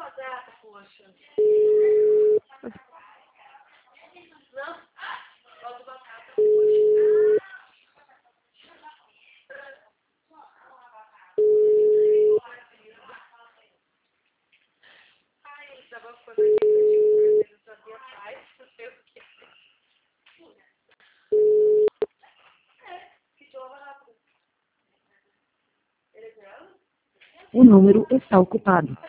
batata, poxa. Não, falta batata, poxa. Ai, ele tava ficando aqui, ele não sabia paz, não sei o que. Que idioma rápido. Ele é grande? O número está ocupado.